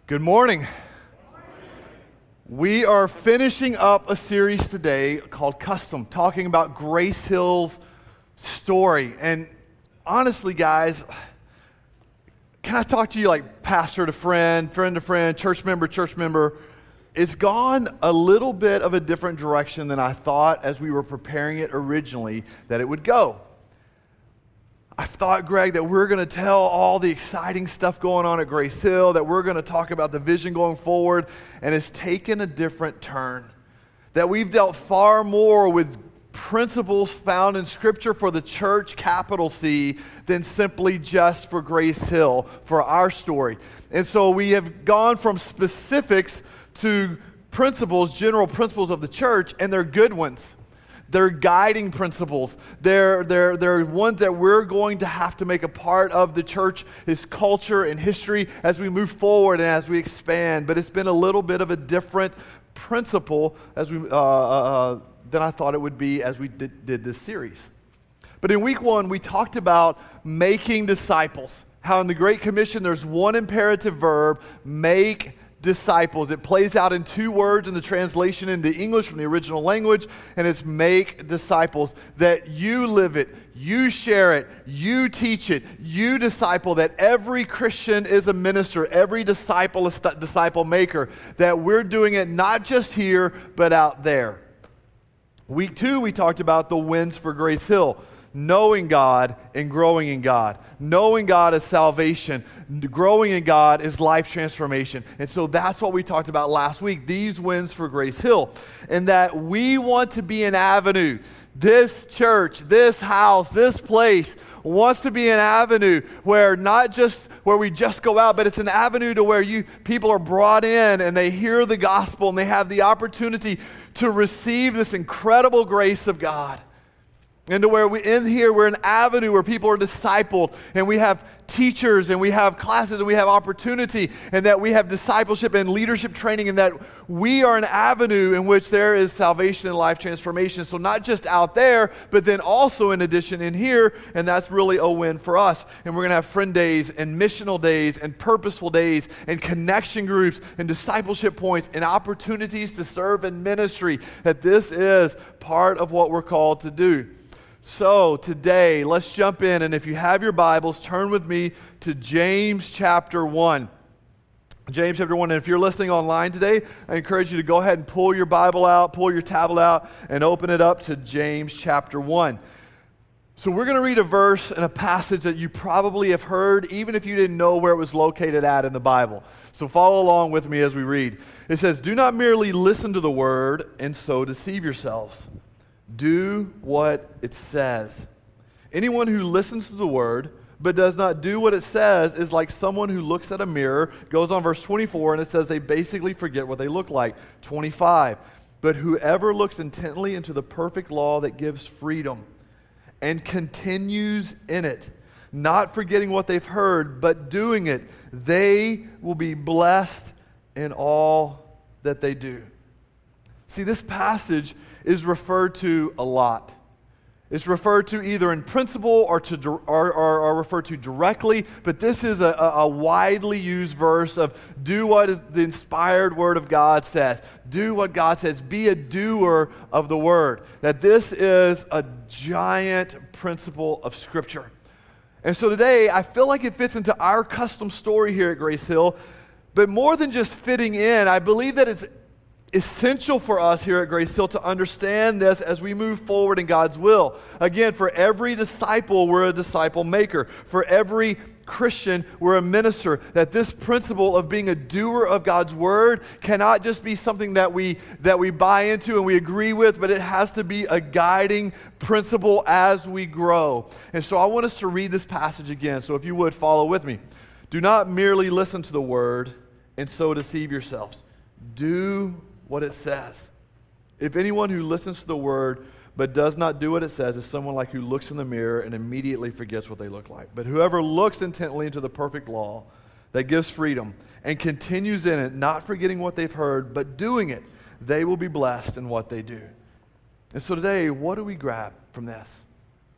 Good morning. We are finishing up a series today called Custom, talking about Grace Hill's story. And honestly, guys, can I talk to you like pastor to friend, friend to friend, church member? It's gone a little bit of a different direction than I thought as we were preparing it originally that it would go. I thought, Greg, that we're going to tell all the exciting stuff going on at Grace Hill, that we're going to talk about the vision going forward, and it's taken a different turn. That we've dealt far more with principles found in Scripture for the church, capital C, than simply just for Grace Hill, for our story. And so we have gone from specifics to principles, general principles of the church, and they're good ones. They're guiding principles. They're ones that we're going to have to make a part of the church's culture and history as we move forward and as we expand. But it's been a little bit of a different principle as we than I thought it would be as we did this series. But in week one, we talked about making disciples. How in the Great Commission, there's one imperative verb, make disciples. It plays out in two words in the translation into English from the original language, and it's make disciples. That you live it, you share it, you teach it, you disciple, that every Christian is a minister, every disciple is a disciple maker, that we're doing it not just here, but out there. Week two, we talked about the wins for Grace Hill. Knowing God and growing in God. Knowing God is salvation. Growing in God is life transformation. And so that's what we talked about last week, these wins for Grace Hill. And that we want to be an avenue. This church, this house, this place wants to be an avenue where not just where we just go out, but it's an avenue to where people are brought in and they hear the gospel and they have the opportunity to receive this incredible grace of God. And to where we're an avenue where people are discipled, and we have teachers, and we have classes, and we have opportunity, and that we have discipleship and leadership training, and that we are an avenue in which there is salvation and life transformation. So not just out there, but then also in addition in here, and that's really a win for us. And we're going to have friend days, and missional days, and purposeful days, and connection groups, and discipleship points, and opportunities to serve in ministry, that this is part of what we're called to do. So today, let's jump in, and if you have your Bibles, turn with me to James chapter 1. James chapter 1, and if you're listening online today, I encourage you to go ahead and pull your Bible out, pull your tablet out, and open it up to James chapter 1. So we're going to read a verse and a passage that you probably have heard, even if you didn't know where it was located at in the Bible. So follow along with me as we read. It says, "Do not merely listen to the word and so deceive yourselves. Do what it says. Anyone who listens to the word but does not do what it says is like someone who looks at a mirror." Goes on verse 24, and it says they basically forget what they look like. 25, "But whoever looks intently into the perfect law that gives freedom and continues in it, not forgetting what they've heard, but doing it, they will be blessed in all that they do." See, this passage is referred to a lot. It's referred to either in principle or referred to directly, but this is a widely used verse of do what is the inspired word of God says. Do what God says. Be a doer of the word. That this is a giant principle of Scripture. And so today, I feel like it fits into our custom story here at Grace Hill, but more than just fitting in, I believe that it's essential for us here at Grace Hill to understand this as we move forward in God's will. Again, for every disciple, we're a disciple maker. For every Christian, we're a minister. That this principle of being a doer of God's word cannot just be something that we buy into and we agree with, but it has to be a guiding principle as we grow. And so I want us to read this passage again. So if you would, follow with me. "Do not merely listen to the word and so deceive yourselves. Do what it says. If anyone who listens to the word but does not do what it says is someone like who looks in the mirror and immediately forgets what they look like. But whoever looks intently into the perfect law that gives freedom and continues in it, not forgetting what they've heard, but doing it, they will be blessed in what they do." And so today, what do we grab from this?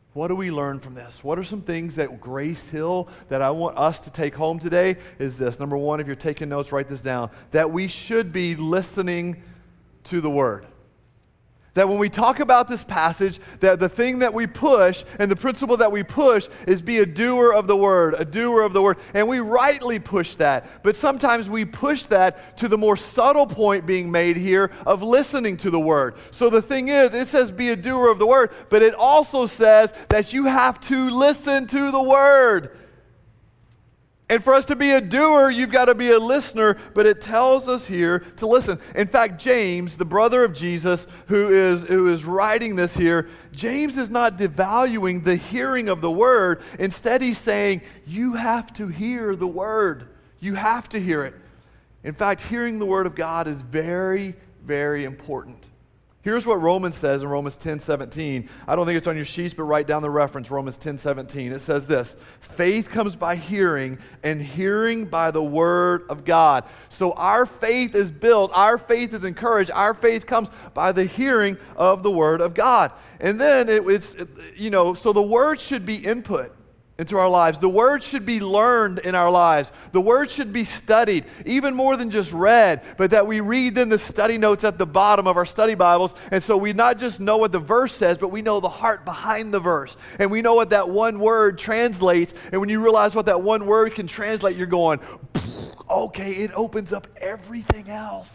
What do we learn from this? What are some things that Grace Hill that I want us to take home today is this. Number one, if you're taking notes, write this down. That we should be listening to the Word. That when we talk about this passage, that the thing that we push and the principle that we push is be a doer of the Word, a doer of the Word. And we rightly push that. But sometimes we push that to the more subtle point being made here of listening to the Word. So the thing is, it says be a doer of the Word, but it also says that you have to listen to the Word. And for us to be a doer, you've got to be a listener, but it tells us here to listen. In fact, James, the brother of Jesus, who is writing this here, James is not devaluing the hearing of the Word. Instead, he's saying, you have to hear the Word. You have to hear it. In fact, hearing the Word of God is very, very important. Here's what Romans says in Romans 10:17. I don't think it's on your sheets, but write down the reference, Romans 10:17. It says this, faith comes by hearing, and hearing by the Word of God. So our faith is built, our faith is encouraged, our faith comes by the hearing of the Word of God. And then so the Word should be input into our lives. The Word should be learned in our lives. The Word should be studied, even more than just read, but that we read then the study notes at the bottom of our study Bibles, and so we not just know what the verse says, but we know the heart behind the verse, and we know what that one word translates, and when you realize what that one word can translate, you're going, okay, it opens up everything else.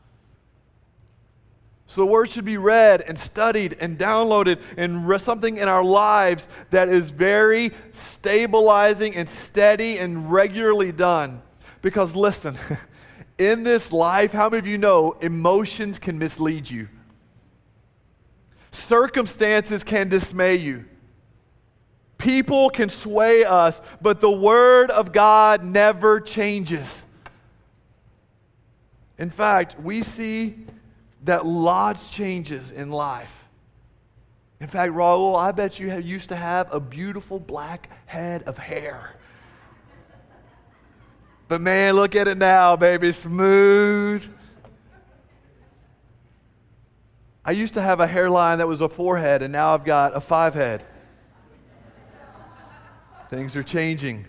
So the Word should be read and studied and downloaded and something in our lives that is very stabilizing and steady and regularly done. Because listen, in this life, how many of you know emotions can mislead you? Circumstances can dismay you. People can sway us, but the Word of God never changes. In fact, we see that lots changes in life. In fact, Raul, I bet you used to have a beautiful black head of hair. But man, look at it now, baby, smooth. I used to have a hairline that was a 4-head, and now I've got a 5-head. Things are changing.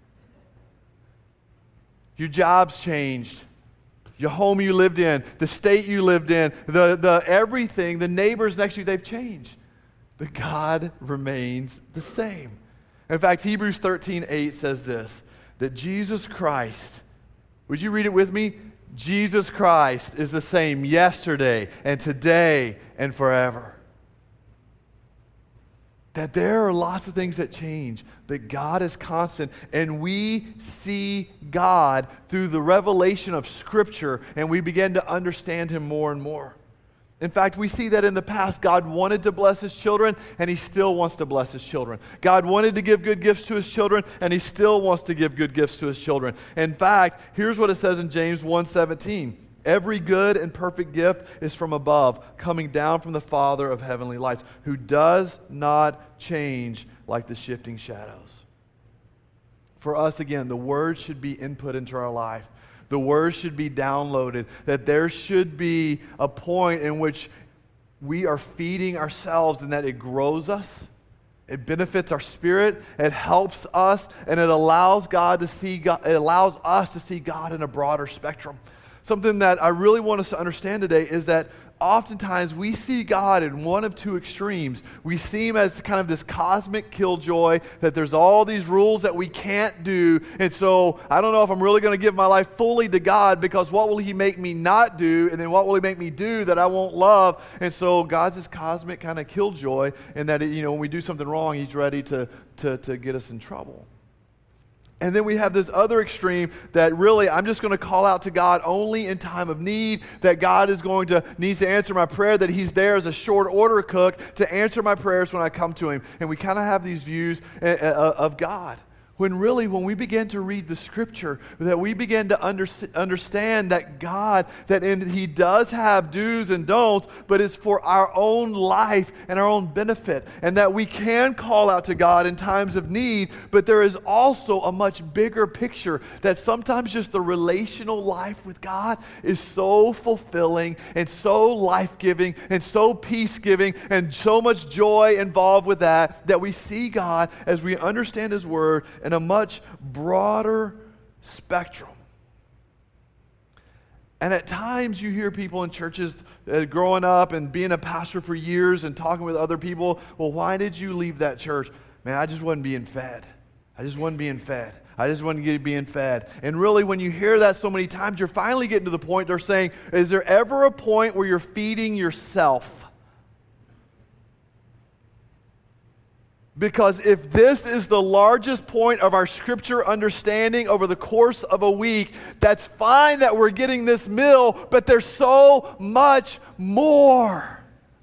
Your job's changed. Your home you lived in, the state you lived in, the everything, the neighbors next to you, they've changed. But God remains the same. In fact, Hebrews 13:8 says this, that Jesus Christ, would you read it with me? Jesus Christ is the same yesterday and today and forever. That there are lots of things that change, but God is constant, and we see God through the revelation of Scripture, and we begin to understand Him more and more. In fact, we see that in the past, God wanted to bless His children, and He still wants to bless His children. God wanted to give good gifts to His children, and He still wants to give good gifts to His children. In fact, here's what it says in James 1:17. Every good and perfect gift is from above, coming down from the Father of heavenly lights, who does not change like the shifting shadows. For us, again, the Word should be input into our life. The Word should be downloaded, that there should be a point in which we are feeding ourselves and that it grows us. It benefits our spirit, it helps us, and it allows God to see God, it allows us to see God in a broader spectrum. Something that I really want us to understand today is that oftentimes we see God in one of two extremes. We see Him as kind of this cosmic killjoy, that there's all these rules that we can't do, and so I don't know if I'm really going to give my life fully to God, because what will He make me not do, and then what will He make me do that I won't love? And so God's this cosmic kind of killjoy, and that when we do something wrong, He's ready to get us in trouble. And then we have this other extreme that really I'm just going to call out to God only in time of need, that God needs to answer my prayer, that He's there as a short order cook to answer my prayers when I come to Him. And we kind of have these views of God. When really, when we begin to read the Scripture, that we begin to understand that God, He does have do's and don'ts, but it's for our own life and our own benefit. And that we can call out to God in times of need, but there is also a much bigger picture that sometimes just the relational life with God is so fulfilling and so life-giving and so peace-giving and so much joy involved with that we see God as we understand His Word in a much broader spectrum. And at times you hear people in churches growing up and being a pastor for years and talking with other people, well, why did you leave that church? Man, I just wasn't being fed. I just wasn't being fed. And really, when you hear that so many times, you're finally getting to the point they're saying, is there ever a point where you're feeding yourself? Because if this is the largest point of our Scripture understanding over the course of a week, that's fine that we're getting this meal, but there's so much more.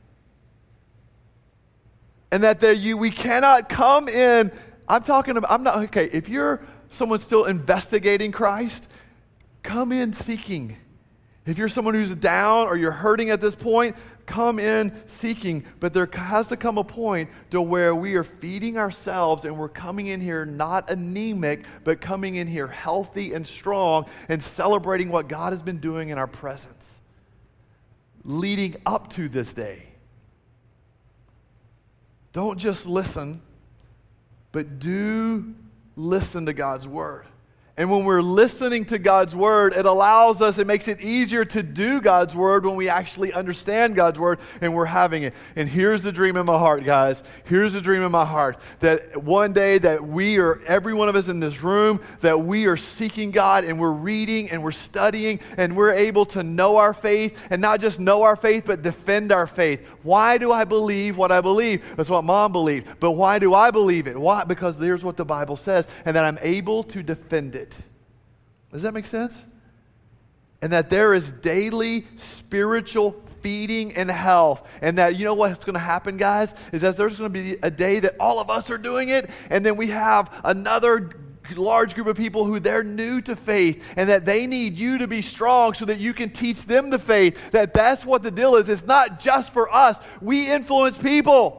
And that we cannot come in, if you're someone still investigating Christ, come in seeking. If you're someone who's down or you're hurting at this point, come in seeking. But there has to come a point to where we are feeding ourselves and we're coming in here not anemic, but coming in here healthy and strong and celebrating what God has been doing in our presence leading up to this day. Don't just listen, but do listen to God's Word. And when we're listening to God's Word, it makes it easier to do God's Word when we actually understand God's Word and we're having it. And here's the dream in my heart, guys. Here's the dream in my heart. That one day that every one of us in this room, that we are seeking God and we're reading and we're studying and we're able to know our faith, and not just know our faith, but defend our faith. Why do I believe what I believe? That's what Mom believed. But why do I believe it? Why? Because here's what the Bible says, and that I'm able to defend it. Does that make sense? And that there is daily spiritual feeding and health. And that, you know what's going to happen, guys? Is that there's going to be a day that all of us are doing it, and then we have another large group of people who they're new to faith, and that they need you to be strong so that you can teach them the faith. That's what the deal is. It's not just for us. We influence people.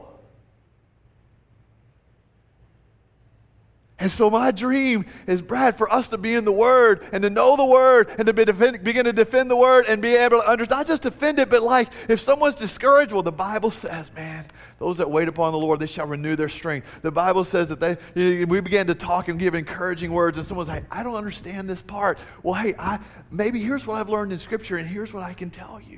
And so my dream is, Brad, for us to be in the Word and to know the Word and to begin to defend the Word and be able to understand, not just defend it, but like if someone's discouraged, well, the Bible says, man, those that wait upon the Lord, they shall renew their strength. The Bible says that we began to talk and give encouraging words, and someone's like, I don't understand this part. Well, hey, maybe here's what I've learned in Scripture, and here's what I can tell you.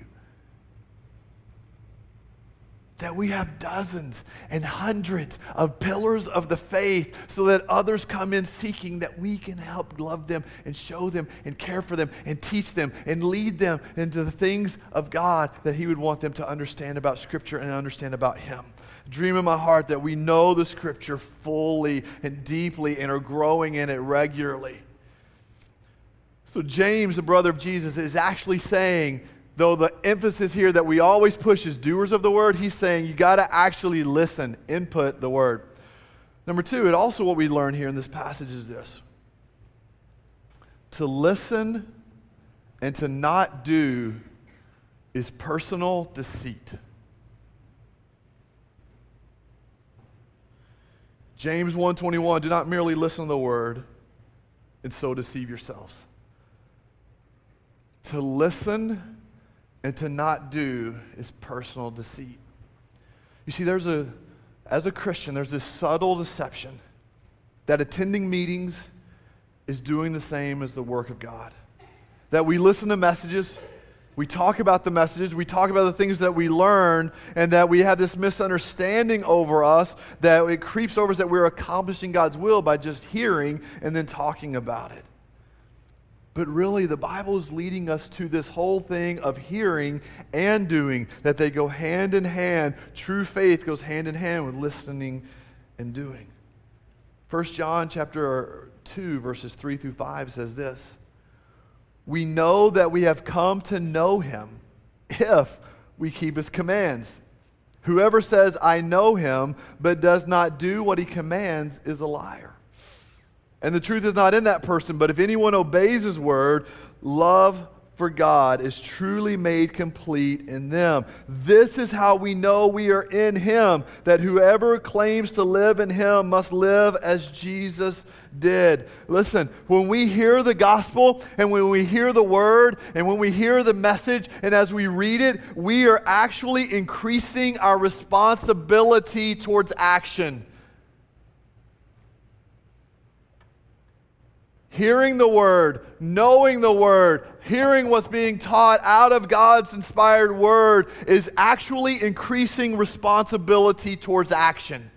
That we have dozens and hundreds of pillars of the faith so that others come in seeking, that we can help love them and show them and care for them and teach them and lead them into the things of God that He would want them to understand about Scripture and understand about Him. Dream in my heart that we know the Scripture fully and deeply and are growing in it regularly. So James, the brother of Jesus, is actually saying, though the emphasis here that we always push is doers of the Word, he's saying you got to actually listen, input the Word. Number two, also what we learn here in this passage is this. To listen and to not do is personal deceit. James 1:21, do not merely listen to the Word and so deceive yourselves. To listen and to not do is personal deceit. You see, as a Christian, there's this subtle deception that attending meetings is doing the same as the work of God. That we listen to messages, we talk about the messages, we talk about the things that we learn, and that we have this misunderstanding over us, that it creeps over us that we're accomplishing God's will by just hearing and then talking about it. But really, the Bible is leading us to this whole thing of hearing and doing, that they go hand in hand. True faith goes hand in hand with listening and doing. 1 John chapter 2, verses 3 through 5 says this. We know that we have come to know Him if we keep His commands. Whoever says, I know Him, but does not do what He commands is a liar. And the truth is not in that person, but if anyone obeys his word, love for God is truly made complete in them. This is how we know we are in him, that whoever claims to live in him must live as Jesus did. Listen, when we hear the gospel and when we hear the word and when we hear the message and as we read it, we are actually increasing our responsibility towards action. Hearing the word, knowing the word, hearing what's being taught out of God's inspired word is actually increasing responsibility towards action.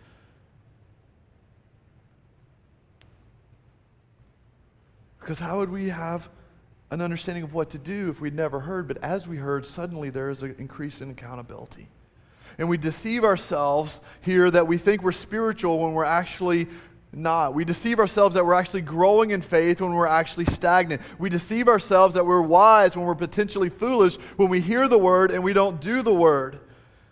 Because how would we have an understanding of what to do if we'd never heard? But as we heard, suddenly there is an increase in accountability. And we deceive ourselves here that we think we're spiritual when we're actually not. We deceive ourselves that we're actually growing in faith when we're actually stagnant. We deceive ourselves that we're wise when we're potentially foolish when we hear the word and we don't do the word.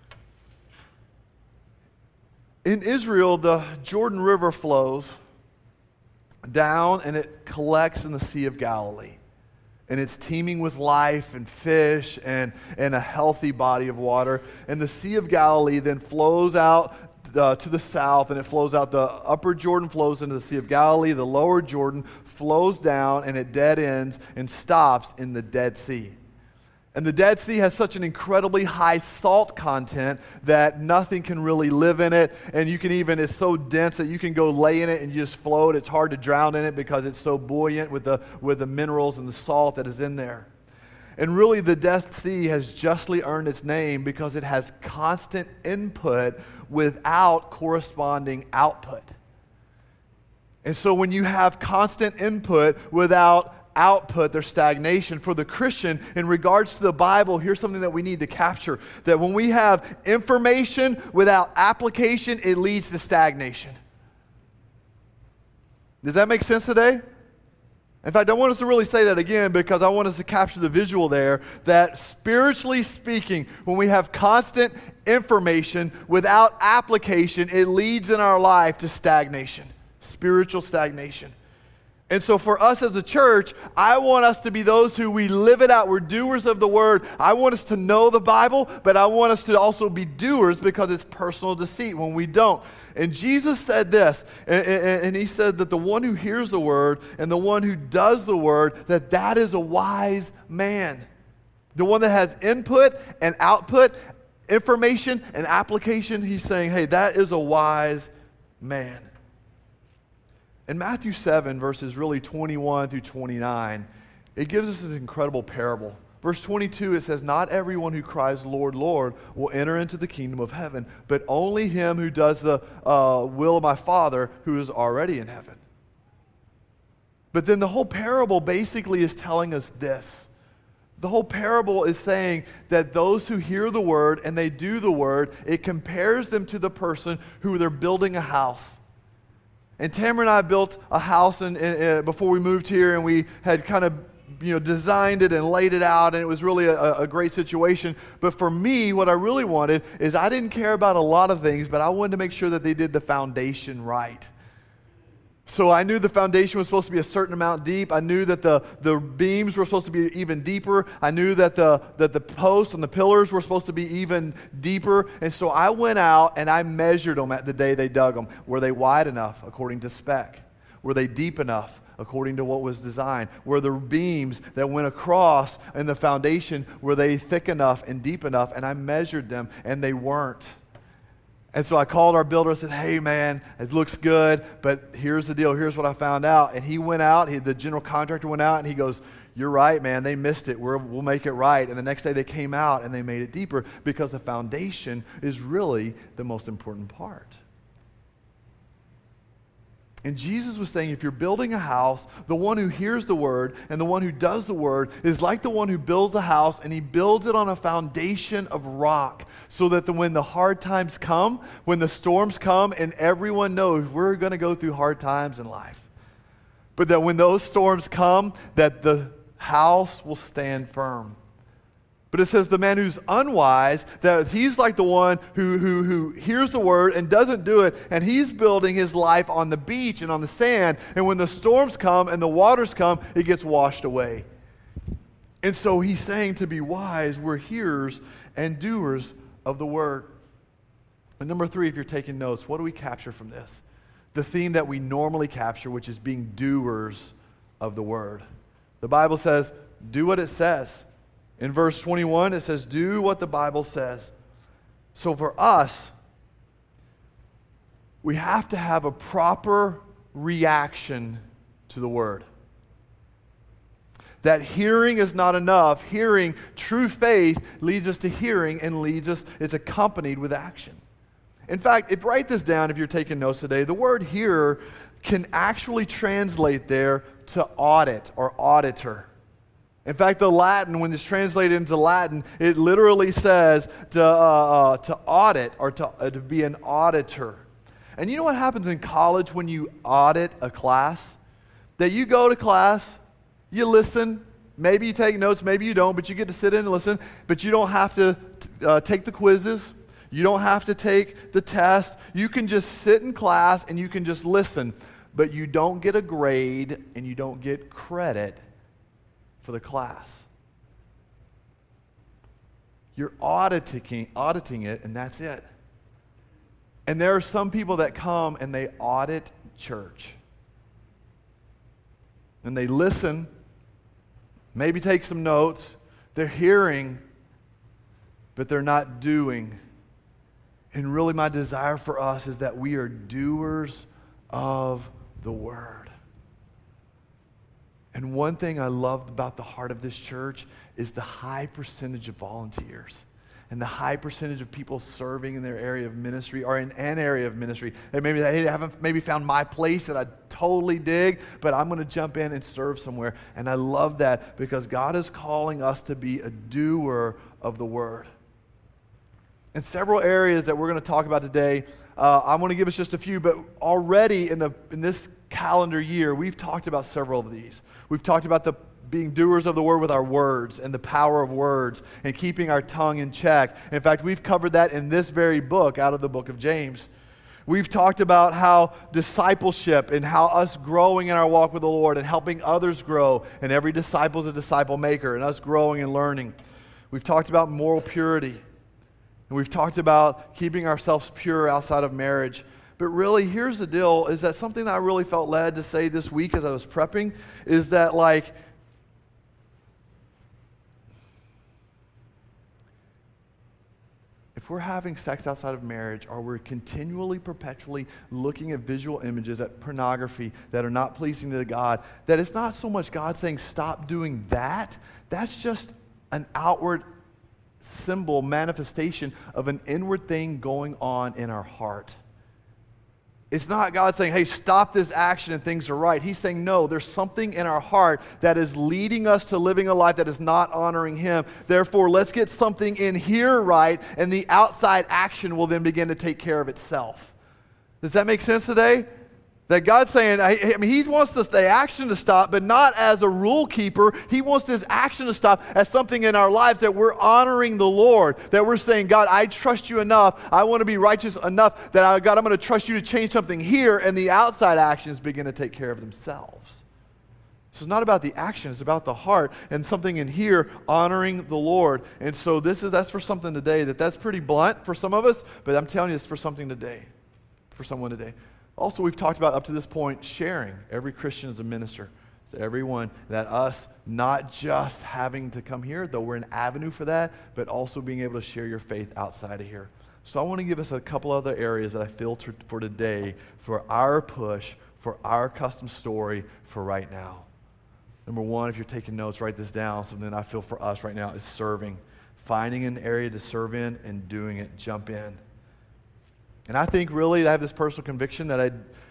In Israel, the Jordan River flows down and it collects in the Sea of Galilee. And it's teeming with life and fish and a healthy body of water. And the Sea of Galilee then flows out to the south, and it flows out. The upper Jordan flows into the Sea of Galilee. The lower Jordan flows down, and it dead ends and stops in the Dead Sea. And the Dead Sea has such an incredibly high salt content that nothing can really live in it. And you can even, it's so dense that you can go lay in it and you just float. It's hard to drown in it because it's so buoyant with the minerals and the salt that is in there. And really, the Dead Sea has justly earned its name because it has constant input without corresponding output. And so when you have constant input without output, there's stagnation. For the Christian, in regards to the Bible, here's something that we need to capture. That when we have information without application, it leads to stagnation. Does that make sense today? In fact, I want us to really say that again because I want us to capture the visual there that spiritually speaking, when we have constant information without application, it leads in our life to stagnation, spiritual stagnation. And so for us as a church, I want us to be those who we live it out. We're doers of the word. I want us to know the Bible, but I want us to also be doers because it's personal deceit when we don't. And Jesus said this, and he said that the one who hears the word and the one who does the word, that is a wise man. The one that has input and output, information and application, he's saying, hey, that is a wise man. In Matthew 7, verses really 21 through 29, it gives us this incredible parable. Verse 22, it says, not everyone who cries, Lord, Lord, will enter into the kingdom of heaven, but only him who does the will of my Father who is already in heaven. But then the whole parable basically is telling us this. The whole parable is saying that those who hear the word and they do the word, it compares them to the person who they're building a house. And Tamara and I built a house before we moved here, and we had kind of designed it and laid it out, and it was really a great situation. But for me, what I really wanted is I didn't care about a lot of things, but I wanted to make sure that they did the foundation right. So I knew the foundation was supposed to be a certain amount deep. I knew that the beams were supposed to be even deeper. I knew that the posts and the pillars were supposed to be even deeper. And so I went out and I measured them at the day they dug them. Were they wide enough according to spec? Were they deep enough according to what was designed? Were the beams that went across in the foundation, were they thick enough and deep enough? And I measured them and they weren't. And so I called our builder and said, hey man, it looks good, but here's the deal. Here's what I found out. And he went out, the general contractor went out and he goes, you're right, man, they missed it. We'll make it right. And the next day they came out and they made it deeper because the foundation is really the most important part. And Jesus was saying, if you're building a house, the one who hears the word and the one who does the word is like the one who builds a house, and he builds it on a foundation of rock so that when the hard times come, when the storms come, and everyone knows we're going to go through hard times in life, but that when those storms come, that the house will stand firm. But it says the man who's unwise, that he's like the one who hears the word and doesn't do it, and he's building his life on the beach and on the sand, and when the storms come and the waters come, it gets washed away. And so he's saying to be wise, we're hearers and doers of the word. And number 3, if you're taking notes, what do we capture from this? The theme that we normally capture, which is being doers of the word. The Bible says, do what it says. In verse 21, it says, do what the Bible says. So for us, we have to have a proper reaction to the word. That hearing is not enough. Hearing, true faith, leads us to hearing and it's accompanied with action. In fact, write this down if you're taking notes today. The word hearer can actually translate there to audit or auditor. In fact, the Latin, when it's translated into Latin, it literally says to audit or to be an auditor. And you know what happens in college when you audit a class? That you go to class, you listen, maybe you take notes, maybe you don't, but you get to sit in and listen, but you don't have to take the quizzes. You don't have to take the test. You can just sit in class and you can just listen, but you don't get a grade and you don't get credit for the class. You're auditing it, and that's it. And there are some people that come and they audit church. And they listen, maybe take some notes. They're hearing, but they're not doing. And really my desire for us is that we are doers of the word. And one thing I loved about the heart of this church is the high percentage of volunteers and the high percentage of people serving in their area of ministry or in an area of ministry. And maybe they haven't maybe found my place that I totally dig, but I'm going to jump in and serve somewhere. And I love that because God is calling us to be a doer of the word. In several areas that we're going to talk about today, I'm going to give us just a few, but already in this calendar year, we've talked about several of these. We've talked about being doers of the word with our words and the power of words and keeping our tongue in check. In fact, we've covered that in this very book, out of the book of James. We've talked about how discipleship and how us growing in our walk with the Lord and helping others grow, and every disciple is a disciple maker, and us growing and learning. We've talked about moral purity. And we've talked about keeping ourselves pure outside of marriage. But really, here's the deal, is that something that I really felt led to say this week as I was prepping is that, like, if we're having sex outside of marriage or we're continually, perpetually looking at visual images, at pornography that are not pleasing to God, that it's not so much God saying stop doing that. That's just an outward symbol, manifestation of an inward thing going on in our heart. It's not God saying, hey, stop this action and things are right. He's saying, no, there's something in our heart that is leading us to living a life that is not honoring Him. Therefore, let's get something in here right, and the outside action will then begin to take care of itself. Does that make sense today? That God's saying, I mean, He wants the action to stop, but not as a rule keeper. He wants this action to stop as something in our lives that we're honoring the Lord. That we're saying, God, I trust you enough. I want to be righteous enough that, God, I'm going to trust you to change something here, and the outside actions begin to take care of themselves. So it's not about the action, it's about the heart and something in here honoring the Lord. And so that's for something today that's pretty blunt for some of us, but I'm telling you it's for something today, for someone today. Also, we've talked about up to this point sharing. Every Christian is a minister. So everyone, that us not just having to come here, though we're an avenue for that, but also being able to share your faith outside of here. So I want to give us a couple other areas that I filtered for today for our push, for our custom story for right now. Number one, if you're taking notes, write this down. Something I feel for us right now is serving. Finding an area to serve in and doing it. Jump in. And I think really I have this personal conviction that I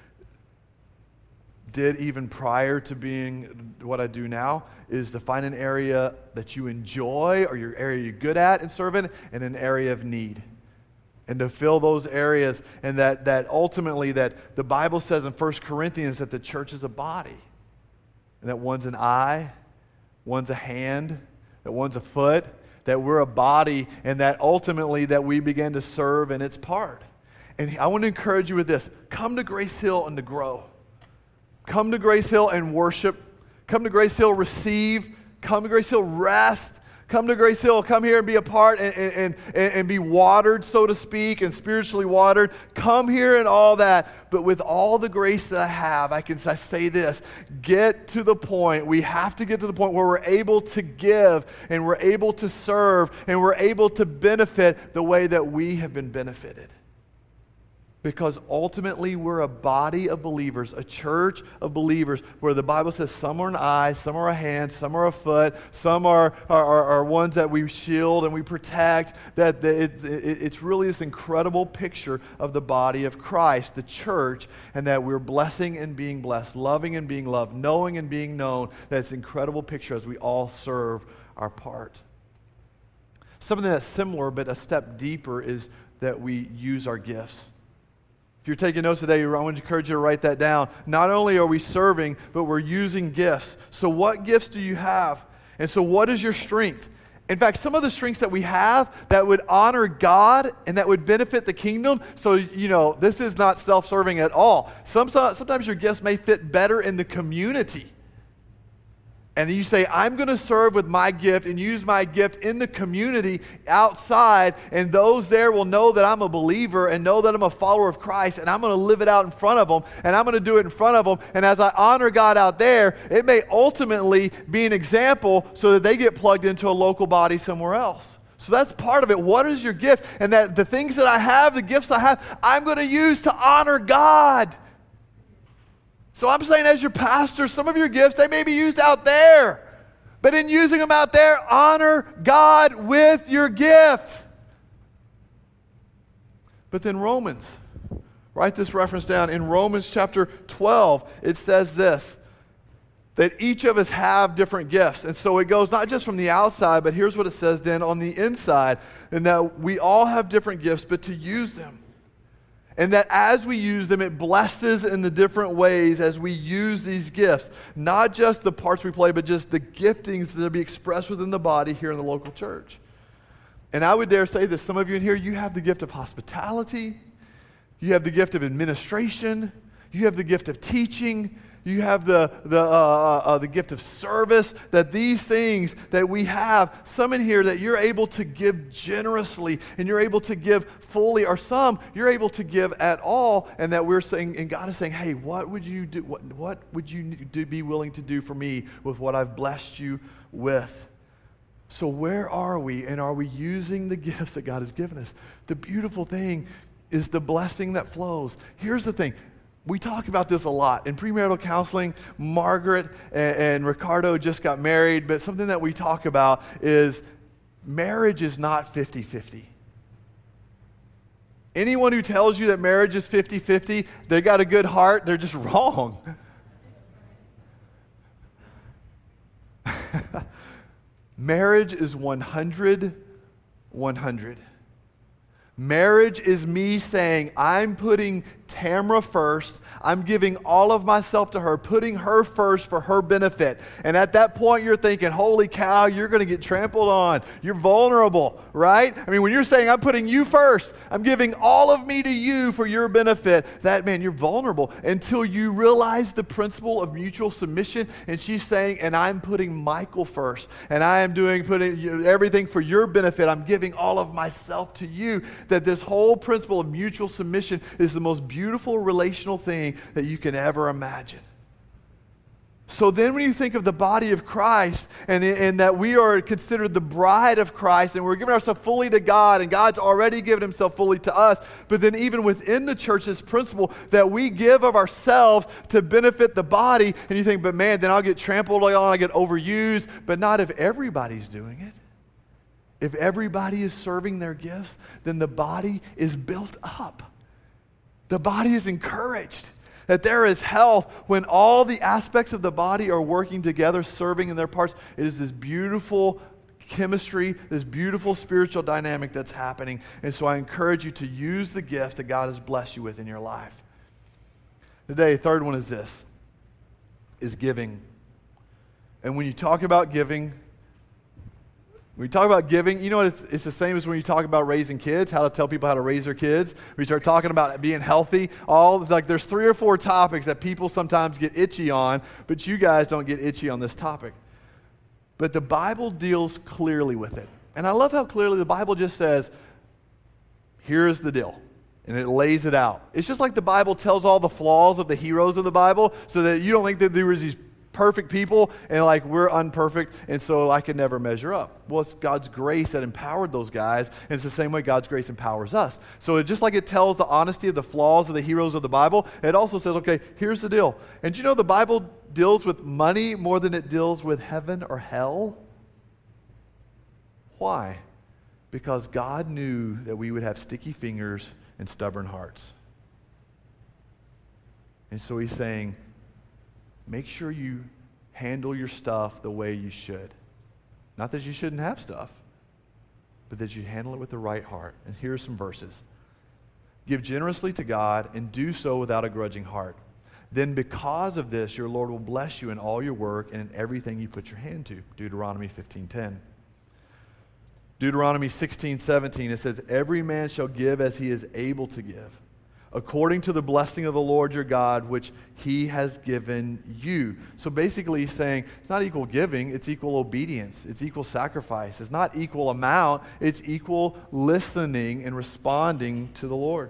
did even prior to being what I do now is to find an area that you enjoy or your area you're good at and serve in and an area of need. And to fill those areas and that ultimately that the Bible says in 1 Corinthians that the church is a body. And that one's an eye, one's a hand, that one's a foot, that we're a body, and that ultimately that we begin to serve in its part. And I want to encourage you with this. Come to Grace Hill and to grow. Come to Grace Hill and worship. Come to Grace Hill, receive. Come to Grace Hill, rest. Come to Grace Hill, come here and be a part and be watered, so to speak, and spiritually watered. Come here and all that. But with all the grace that I have, I say this, get to the point, we have to get to the point where we're able to give and we're able to serve and we're able to benefit the way that we have been benefited. Because ultimately we're a body of believers, a church of believers, where the Bible says some are an eye, some are a hand, some are a foot, some are ones that we shield and we protect. It's really this incredible picture of the body of Christ, the church, and that we're blessing and being blessed, loving and being loved, knowing and being known. That's an incredible picture as we all serve our part. Something that's similar but a step deeper is that we use our gifts. If you're taking notes today, I want to encourage you to write that down. Not only are we serving, but we're using gifts. So what gifts do you have? And so what is your strength? In fact, some of the strengths that we have that would honor God and that would benefit the kingdom. So, this is not self-serving at all. Sometimes your gifts may fit better in the community. And you say, I'm going to serve with my gift and use my gift in the community outside, and those there will know that I'm a believer and know that I'm a follower of Christ, and I'm going to live it out in front of them, and I'm going to do it in front of them. And as I honor God out there, it may ultimately be an example so that they get plugged into a local body somewhere else. So that's part of it. What is your gift? And that the things that I have, the gifts I have, I'm going to use to honor God. So I'm saying as your pastor, some of your gifts, they may be used out there. But in using them out there, honor God with your gift. But then Romans, write this reference down. In Romans chapter 12, it says this, that each of us have different gifts. And so it goes not just from the outside, but here's what it says then on the inside, and that we all have different gifts, but to use them. And that as we use them, it blesses in the different ways as we use these gifts. Not just the parts we play, but just the giftings that will be expressed within the body here in the local church. And I would dare say this, some of you in here, you have the gift of hospitality. You have the gift of administration. You have the gift of teaching. You have the gift of service, that these things that we have, some in here that you're able to give generously and you're able to give fully, or some you're able to give at all, and that we're saying, and God is saying, hey, what would you do? What would you be willing to do for me with what I've blessed you with? So where are we, and are we using the gifts that God has given us? The beautiful thing is the blessing that flows. Here's the thing. We talk about this a lot. In premarital counseling, Margaret and Ricardo just got married, but something that we talk about is marriage is not 50-50. Anyone who tells you that marriage is 50-50, they got a good heart, they're just wrong. Marriage is 100-100. Marriage is me saying, I'm putting Tamra first. I'm giving all of myself to her, putting her first for her benefit. And at that point, you're thinking, holy cow, you're going to get trampled on. You're vulnerable, right? I mean, when you're saying, I'm putting you first, I'm giving all of me to you for your benefit, you're vulnerable until you realize the principle of mutual submission. And she's saying, and I'm putting Michael first, and I am putting everything for your benefit. I'm giving all of myself to you. That this whole principle of mutual submission is the most beautiful relational thing that you can ever imagine. So then when you think of the body of Christ and that we are considered the bride of Christ and we're giving ourselves fully to God and God's already given himself fully to us, but then even within the church, this principle that we give of ourselves to benefit the body, and you think, but man, then I'll get trampled on, I'll get overused, but not if everybody's doing it. If everybody is serving their gifts, then the body is built up. The body is encouraged. That there is health when all the aspects of the body are working together, serving in their parts. It is this beautiful chemistry, this beautiful spiritual dynamic that's happening. And so I encourage you to use the gifts that God has blessed you with in your life. Today, third one is this, is giving. And when you talk about giving, When we talk about giving, you know what? It's the same as when you talk about raising kids, how to tell people how to raise their kids. We start talking about being healthy. There's 3 or 4 topics that people sometimes get itchy on, but you guys don't get itchy on this topic. But the Bible deals clearly with it. And I love how clearly the Bible just says, here's the deal. And it lays it out. It's just like the Bible tells all the flaws of the heroes of the Bible so that you don't think that there was these perfect people and like we're unperfect and so I can never measure up. Well, it's God's grace that empowered those guys, and it's the same way God's grace empowers us. So just like it tells the honesty of the flaws of the heroes of the Bible, it also says, okay, here's the deal. And do you know the Bible deals with money more than it deals with heaven or hell? Why? Because God knew that we would have sticky fingers and stubborn hearts. And so he's saying, make sure you handle your stuff the way you should. Not that you shouldn't have stuff, but that you handle it with the right heart. And here are some verses. Give generously to God and do so without a grudging heart. Then because of this, your Lord will bless you in all your work and in everything you put your hand to. Deuteronomy 15:10. Deuteronomy 16:17, it says, every man shall give as he is able to give, according to the blessing of the Lord your God, which he has given you. So basically he's saying it's not equal giving, it's equal obedience, it's equal sacrifice. It's not equal amount, it's equal listening and responding to the Lord.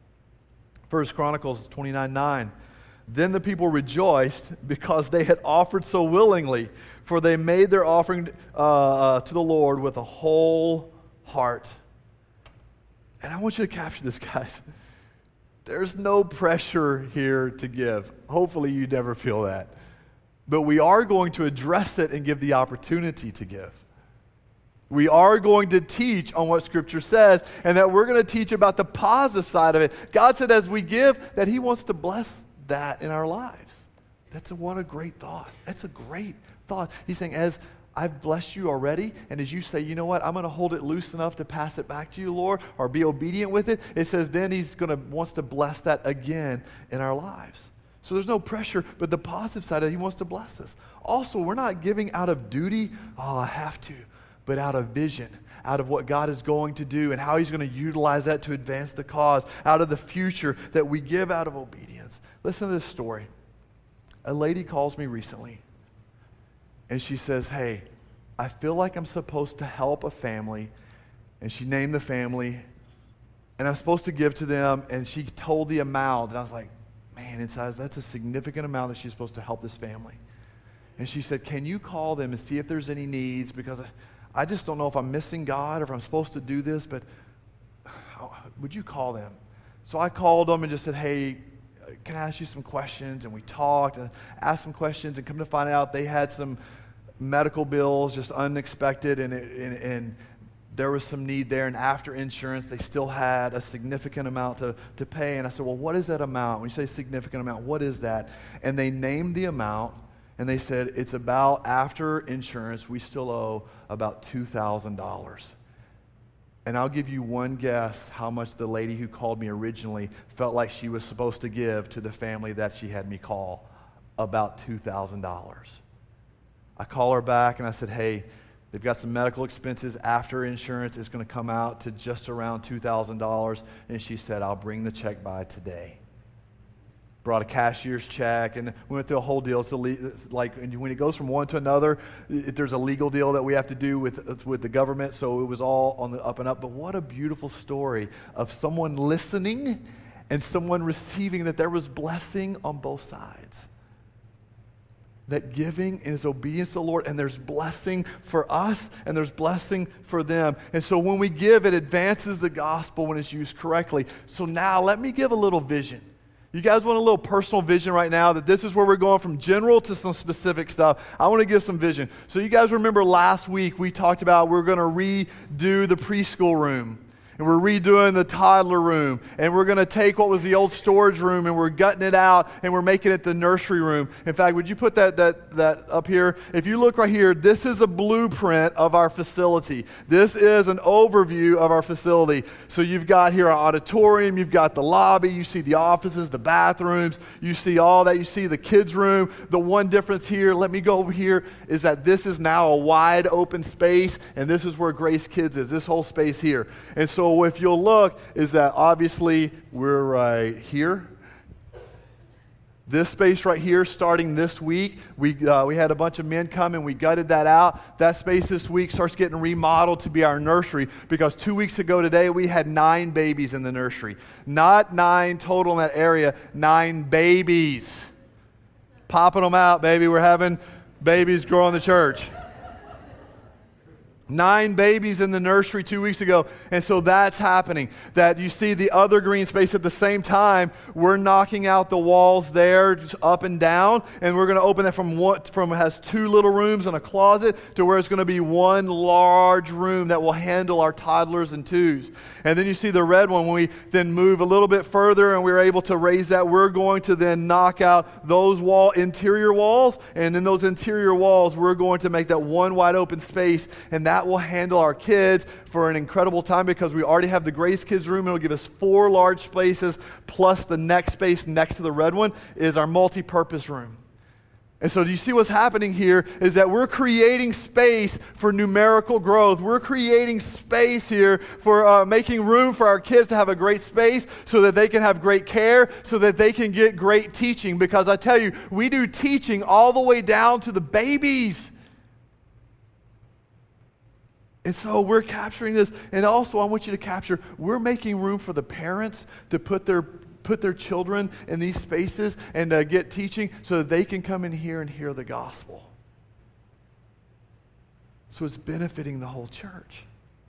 1 Chronicles 29:9, then the people rejoiced because they had offered so willingly, for they made their offering to the Lord with a whole heart. And I want you to capture this, guys. There's no pressure here to give. Hopefully you never feel that. But we are going to address it and give the opportunity to give. We are going to teach on what Scripture says, and that we're going to teach about the positive side of it. God said as we give, that he wants to bless that in our lives. What a great thought. That's a great thought. He's saying, as I've blessed you already, and as you say, you know what, I'm going to hold it loose enough to pass it back to you, Lord, or be obedient with it, it says then he's wants to bless that again in our lives. So there's no pressure, but the positive side of it, he wants to bless us. Also, we're not giving out of duty, I have to, but out of vision, out of what God is going to do and how he's going to utilize that to advance the cause, out of the future that we give out of obedience. Listen to this story. A lady calls me recently, and she says, hey, I feel like I'm supposed to help a family. And she named the family, and I'm supposed to give to them, and she told the amount. And I was like, man, inside, that's a significant amount that she's supposed to help this family. And she said, can you call them and see if there's any needs? Because I just don't know if I'm missing God or if I'm supposed to do this, but would you call them? So I called them and just said, hey, can I ask you some questions? And we talked and asked some questions, and come to find out they had some medical bills, just unexpected, and there was some need there. And after insurance, they still had a significant amount to pay. And I said, well, what is that amount? When you say significant amount, what is that? And they named the amount, and they said, it's about, after insurance, we still owe about $2,000. And I'll give you one guess how much the lady who called me originally felt like she was supposed to give to the family that she had me call. About $2,000. I call her back and I said, hey, they've got some medical expenses after insurance. It's going to come out to just around $2,000. And she said, I'll bring the check by today. Brought a cashier's check, and we went through a whole deal. It's like when it goes from one to another, there's a legal deal that we have to do with the government, so it was all on the up and up. But what a beautiful story of someone listening and someone receiving, that there was blessing on both sides. That giving is obedience to the Lord, and there's blessing for us, and there's blessing for them. And so when we give, it advances the gospel when it's used correctly. So now let me give a little vision. You guys want a little personal vision right now, that this is where we're going from general to some specific stuff. I want to give some vision. So you guys remember last week we talked about we're going to redo the preschool room. And we're redoing the toddler room. And we're going to take what was the old storage room and we're gutting it out and we're making it the nursery room. In fact, would you put that up here? If you look right here, this is a blueprint of our facility. This is an overview of our facility. So you've got here our auditorium, you've got the lobby, you see the offices, the bathrooms, you see all that, you see the kids' room. The one difference here, let me go over here, is that this is now a wide open space and this is where Grace Kids is, this whole space here. And so if you'll look, is that obviously we're right here. This space right here, starting this week, we had a bunch of men come and we gutted that out. That space this week starts getting remodeled to be our nursery because 2 weeks ago today we had 9 babies in the nursery. Not 9 total in that area, 9 babies. Popping them out, baby. We're having babies grow in the church. 9 babies in the nursery 2 weeks ago. And so that's happening. That you see the other green space at the same time. We're knocking out the walls there just up and down. And we're going to open that from has 2 little rooms and a closet to where it's going to be 1 large room that will handle our toddlers and 2s. And then you see the red one. When we then move a little bit further and we're able to raise that, we're going to then knock out those interior walls. And in those interior walls, we're going to make that 1 wide open space. And that will handle our kids for an incredible time because we already have the Grace Kids room. It'll give us 4 large spaces plus the next space next to the red one is our multi-purpose room. And so do you see what's happening here is that we're creating space for numerical growth. We're creating space here for making room for our kids to have a great space so that they can have great care, so that they can get great teaching. Because I tell you, we do teaching all the way down to the babies. And so we're capturing this. And also I want you to capture, we're making room for the parents to put their children in these spaces and get teaching so that they can come in here and hear the gospel. So it's benefiting the whole church.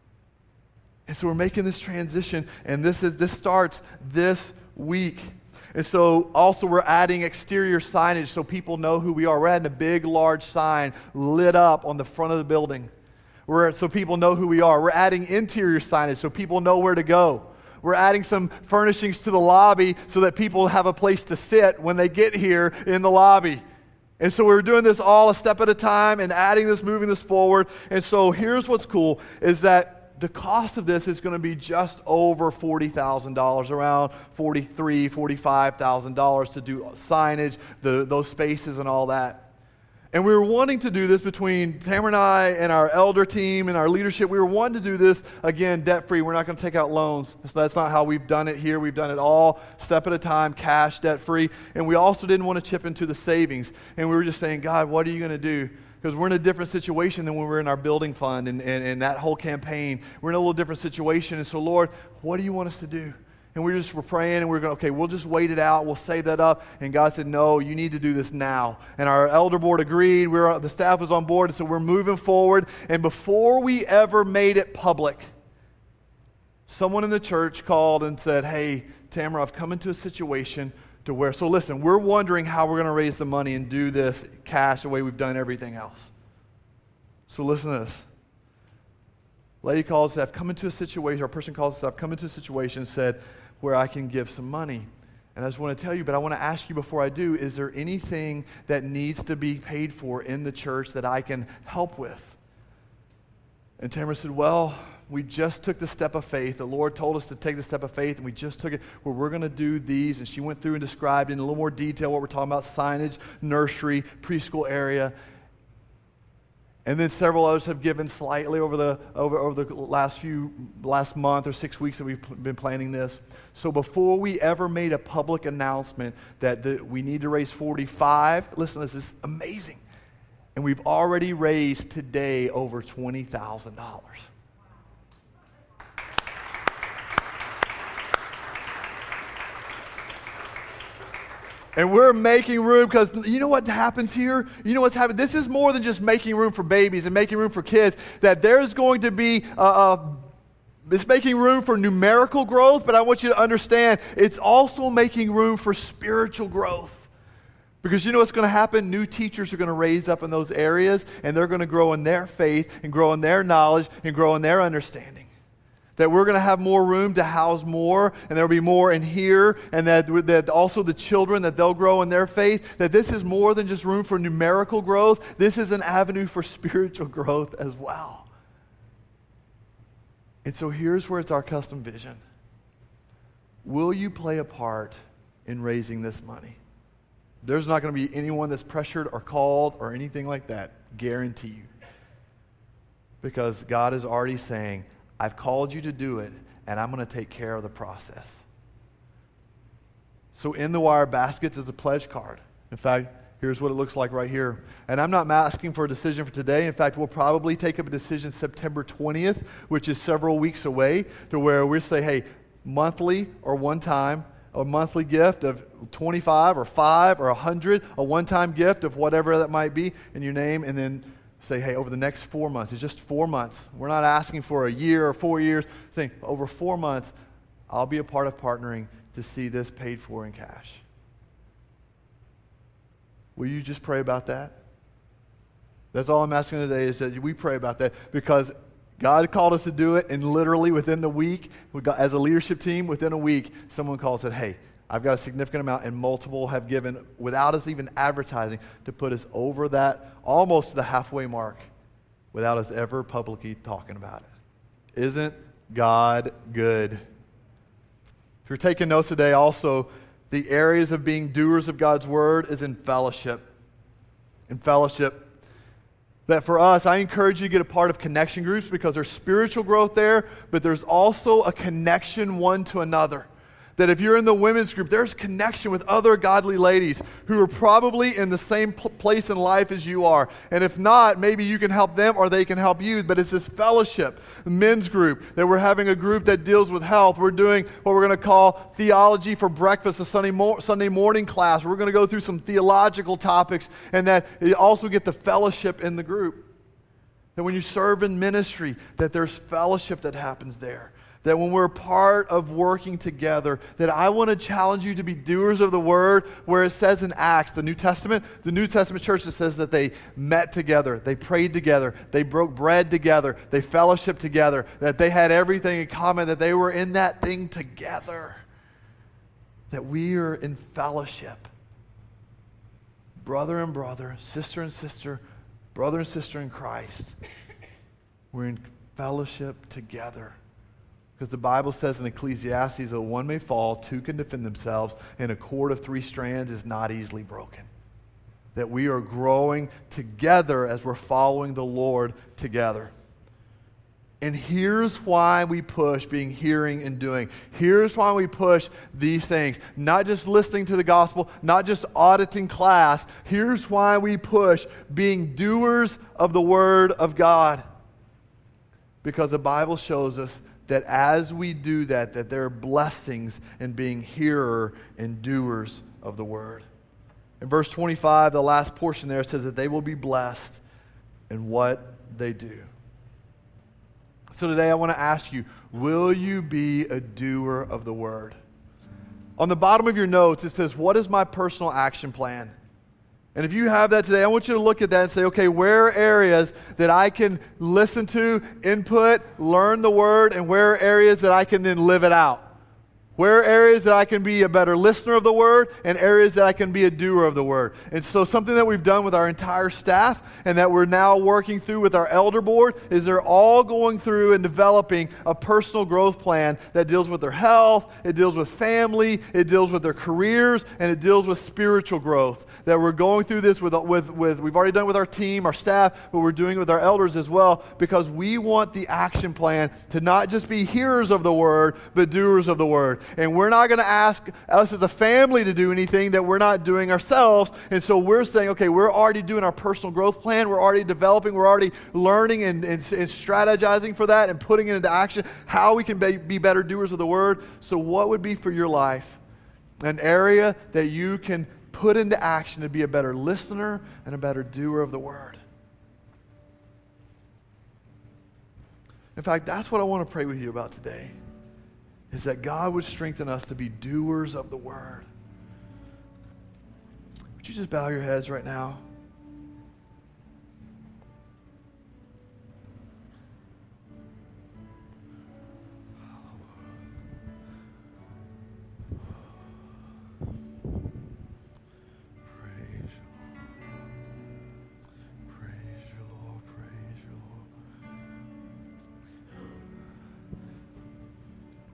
And so we're making this transition, and this starts this week. And so also we're adding exterior signage so people know who we are. We're adding a big, large sign lit up on the front of the building so people know who we are. We're adding interior signage so people know where to go. We're adding some furnishings to the lobby so that people have a place to sit when they get here in the lobby. And so we're doing this all a step at a time and adding this, moving this forward. And so here's what's cool is that the cost of this is going to be just over $40,000, around $43,000, $45,000 to do signage, those spaces and all that. And we were wanting to do this between Tamara and I and our elder team and our leadership. We were wanting to do this, again, debt-free. We're not going to take out loans. So that's not how we've done it here. We've done it all step at a time, cash, debt-free. And we also didn't want to chip into the savings. And we were just saying, God, what are you going to do? Because we're in a different situation than when we were in our building fund and that whole campaign. We're in a little different situation. And so, Lord, what do you want us to do? And we're praying and we're going, okay, we'll just wait it out. We'll save that up. And God said, no, you need to do this now. And our elder board agreed. The staff was on board. And so we're moving forward. And before we ever made it public, someone in the church called and said, hey, Tamara, I've come into a situation to where, so listen, we're wondering how we're going to raise the money and do this cash the way we've done everything else. So listen to this. Lady calls, I've come into a situation, or a person calls, I've come into a situation, said, where I can give some money. And I just want to tell you, but I want to ask you before I do, is there anything that needs to be paid for in the church that I can help with? And Tamara said, well, we just took the step of faith. The Lord told us to take the step of faith, and we just took it where we're going to do these. And she went through and described in a little more detail what we're talking about, signage, nursery, preschool area. And then several others have given slightly over the last month or 6 weeks that we've been planning this. So before we ever made a public announcement that we need to raise 45, listen, this is amazing. And we've already raised today over $20,000. And we're making room because you know what happens here? You know what's happening? This is more than just making room for babies and making room for kids. That there's going to be, it's making room for numerical growth, but I want you to understand it's also making room for spiritual growth. Because you know what's going to happen? New teachers are going to raise up in those areas, and they're going to grow in their faith and grow in their knowledge and grow in their understanding. That we're going to have more room to house more, and there'll be more in here, and that also the children, that they'll grow in their faith, that this is more than just room for numerical growth. This is an avenue for spiritual growth as well. And so here's where it's our custom vision. Will you play a part in raising this money? There's not going to be anyone that's pressured or called or anything like that, guarantee you. Because God is already saying, I've called you to do it, and I'm going to take care of the process. So in the wire baskets is a pledge card. In fact, here's what it looks like right here. And I'm not asking for a decision for today. In fact, we'll probably take up a decision September 20th, which is several weeks away, to where we say, hey, monthly or one time, a monthly gift of 25 or 5 or 100, a one-time gift of whatever that might be in your name, and then say, hey, over the next 4 months, it's just 4 months. We're not asking for a year or 4 years. Saying, over 4 months, I'll be a part of partnering to see this paid for in cash. Will you just pray about that? That's all I'm asking today, is that we pray about that, because God called us to do it, and literally within the week, as a leadership team, within a week, someone called and said, hey, I've got a significant amount, and multiple have given without us even advertising to put us over that, almost to the halfway mark, without us ever publicly talking about it. Isn't God good? If you're taking notes today, also, the areas of being doers of God's word is in fellowship. In fellowship. That for us, I encourage you to get a part of connection groups, because there's spiritual growth there, but there's also a connection one to another. That if you're in the women's group, there's connection with other godly ladies who are probably in the same place in life as you are. And if not, maybe you can help them or they can help you. But it's this fellowship. The men's group, that we're having a group that deals with health. We're doing what we're going to call theology for breakfast, a Sunday morning class. We're going to go through some theological topics, and that you also get the fellowship in the group. That when you serve in ministry, that there's fellowship that happens there. That when we're part of working together, that I want to challenge you to be doers of the word, where it says in Acts, the New Testament church, that says that they met together, they prayed together, they broke bread together, they fellowshiped together, that they had everything in common, that they were in that thing together. That we are in fellowship. Brother and brother, sister and sister, brother and sister in Christ. We're in fellowship together. Because the Bible says in Ecclesiastes that one may fall, two can defend themselves, and a cord of 3 strands is not easily broken. That we are growing together as we're following the Lord together. And here's why we push being hearing and doing. Here's why we push these things. Not just listening to the gospel, not just auditing class. Here's why we push being doers of the word of God. Because the Bible shows us that as we do that, that there are blessings in being hearer and doers of the word. In verse 25, the last portion there says that they will be blessed in what they do. So today I want to ask you, will you be a doer of the word? On the bottom of your notes, it says, what is my personal action plan? And if you have that today, I want you to look at that and say, okay, where are areas that I can listen to, input, learn the word, and where are areas that I can then live it out? Where are areas that I can be a better listener of the word, and areas that I can be a doer of the word? And so something that we've done with our entire staff, and that we're now working through with our elder board, is they're all going through and developing a personal growth plan that deals with their health, it deals with family, it deals with their careers, and it deals with spiritual growth. That we're going through this with we've already done with our team, our staff, but we're doing it with our elders as well, because we want the action plan to not just be hearers of the word, but doers of the word. And we're not going to ask us as a family to do anything that we're not doing ourselves. And so we're saying, okay, we're already doing our personal growth plan. We're already developing. We're already learning and strategizing for that and putting it into action, how we can be better doers of the word. So what would be for your life an area that you can put into action to be a better listener and a better doer of the word? In fact, that's what I want to pray with you about today. Is that God would strengthen us to be doers of the word. Would you just bow your heads right now?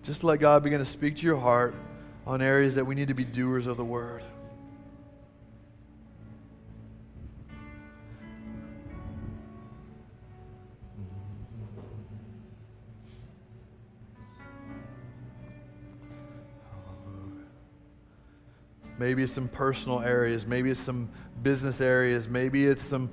Just let God begin to speak to your heart on areas that we need to be doers of the word. Maybe it's some personal areas. Maybe it's some business areas. Maybe it's some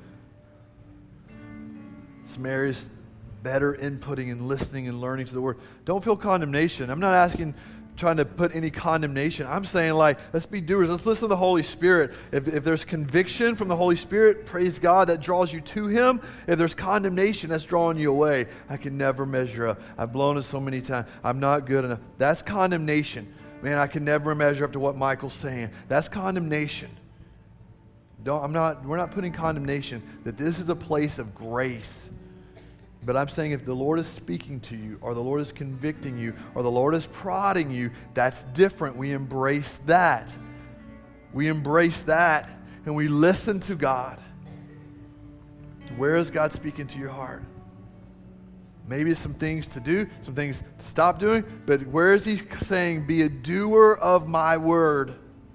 areas better inputting and listening and learning to the word. Don't feel condemnation. I'm not trying to put any condemnation. I'm saying, like, let's be doers. Let's listen to the Holy Spirit. If there's conviction from the Holy Spirit, praise God, that draws you to Him. If there's condemnation, that's drawing you away. I can never measure up. I've blown it so many times. I'm not good enough. That's condemnation. Man, I can never measure up to what Michael's saying. That's condemnation. We're not putting condemnation. That this is a place of grace. But I'm saying if the Lord is speaking to you, or the Lord is convicting you, or the Lord is prodding you, that's different. We embrace that. We embrace that, and we listen to God. Where is God speaking to your heart? Maybe some things to do, some things to stop doing, but where is He saying, be a doer of my word?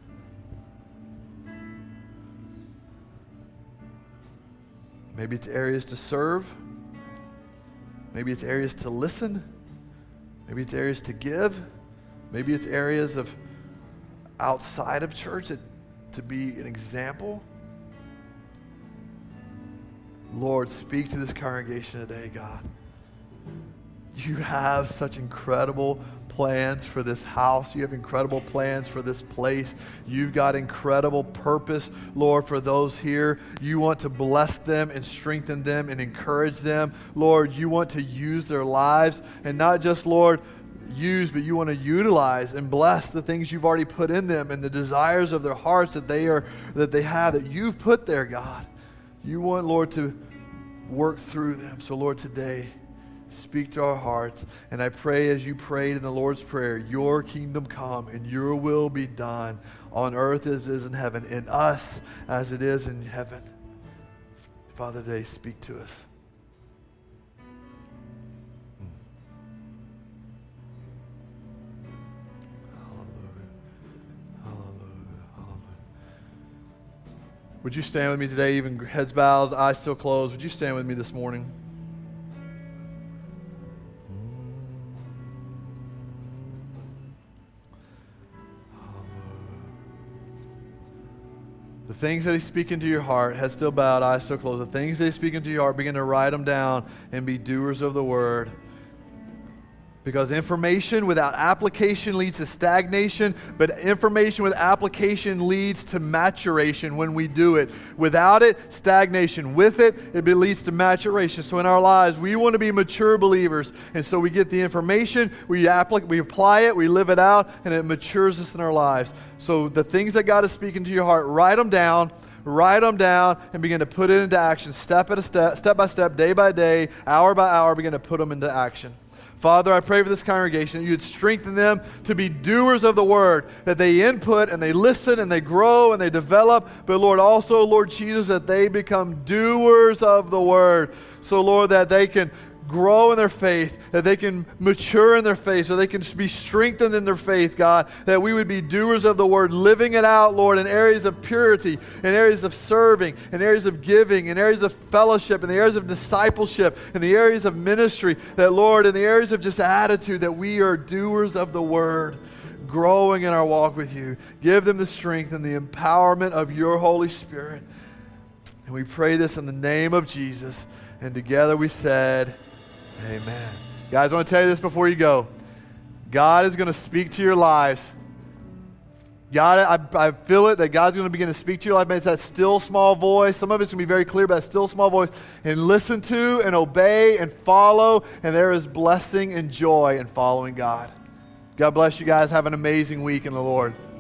Maybe it's areas to serve. Maybe it's areas to listen. Maybe it's areas to give. Maybe it's areas of outside of church to be an example. Lord, speak to this congregation today, God. You have such incredible plans for this house. You have incredible plans for this place. You've got incredible purpose, Lord, for those here. You want to bless them and strengthen them and encourage them. Lord, you want to use their lives and not just, Lord, use, but you want to utilize and bless the things you've already put in them and the desires of their hearts that they have, that you've put there, God. You want, Lord, to work through them. So, Lord, today, speak to our hearts. And I pray as you prayed in the Lord's Prayer, your kingdom come and your will be done on earth as it is in heaven, in us as it is in heaven. Father, today, speak to us. Would you stand with me today, even heads bowed, eyes still closed? Would you stand with me this morning? The things that He's speaking to your heart, head still bowed, eyes still closed. The things that He's speaking to your heart, begin to write them down and be doers of the word. Because information without application leads to stagnation, but information with application leads to maturation when we do it. Without it, stagnation. With it, it leads to maturation. So in our lives, we want to be mature believers. And so we get the information, we apply it, we live it out, and it matures us in our lives. So the things that God is speaking to your heart, write them down, and begin to put it into action, step by step, day by day, hour by hour, begin to put them into action. Father, I pray for this congregation that you would strengthen them to be doers of the word, that they input and they listen and they grow and they develop, but Lord, also, Lord Jesus, that they become doers of the word. So, Lord, that they can grow in their faith, that they can mature in their faith, so they can be strengthened in their faith, God, that we would be doers of the word, living it out, Lord, in areas of purity, in areas of serving, in areas of giving, in areas of fellowship, in the areas of discipleship, in the areas of ministry, that, Lord, in the areas of just attitude, that we are doers of the word, growing in our walk with you. Give them the strength and the empowerment of your Holy Spirit. And we pray this in the name of Jesus. And together we said, amen. Guys, I want to tell you this before you go. God is going to speak to your lives. God, I feel it, that God's going to begin to speak to your life. It's that still small voice. Some of it's going to be very clear, but that still small voice. And listen to and obey and follow. And there is blessing and joy in following God. God bless you guys. Have an amazing week in the Lord.